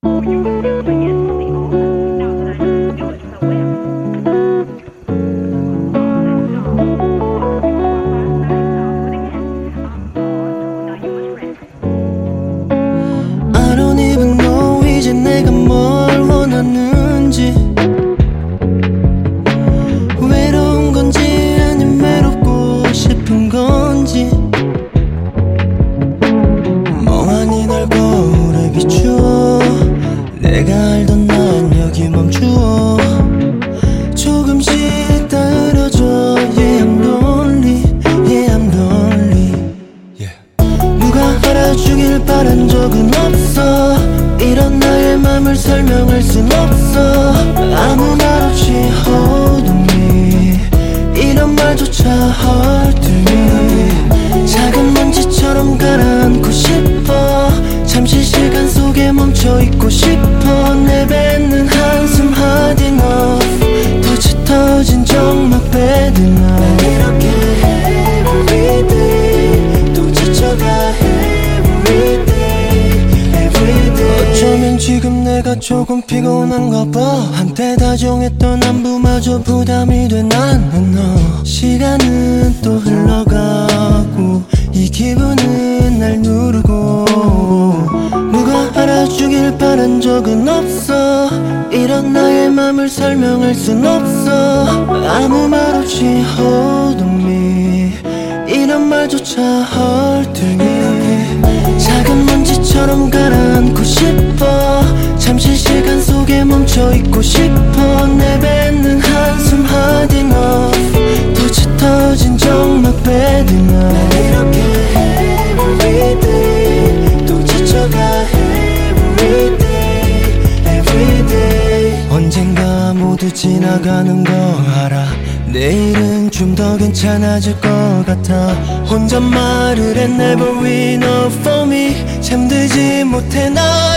내가 뭘 원하는지, 외로운 건지 아님 외롭고 싶은 건지, 멍하니 널 거울에 비추어 내가 알던 난 여기 멈추어 조금씩 다 흐려져. Yeah, I'm lonely, yeah, I'm lonely, yeah. 누가 알아주길 바란 적은 없어. 이런 나의 맘을 설명할 순 없어. 아무 말 없이 hold on me, 이런 말조차 hard to me. 작은 먼지처럼 가라앉고 싶어. 잠시 시간 속에 멈춰있고 싶어. 내뱉는 한숨 hard enough, 더 짙어진 정막 bad enough. 이렇게 every day 또 지쳐가 every day. 어쩌면 지금 내가 조금 피곤한가 봐. 한때 다정했던 안부마저 부담이 돼. 나는 너. 시간은 또 흘러가고 이 기분은 날 누르고. 누가 알아주길 바란 적은 없어. 이런 나의 맘을 설명할 순 없어. 아무 말 없이 hold on me, 이런 말조차 hard to me. 작은 먼지처럼 가라앉고 싶어. 잠시 시간 속에 멈춰있고 싶어. 내뱉는 한숨 hard enough, 더 짙어진 정막 bad enough. 이렇게 every day 또 지쳐가 every day, every day. 언젠가 모두 지나가는 거 알아. 내일은 좀 더 괜찮아질 것 같아. 혼잣말을 해 never enough for me. 잠들지 못해 나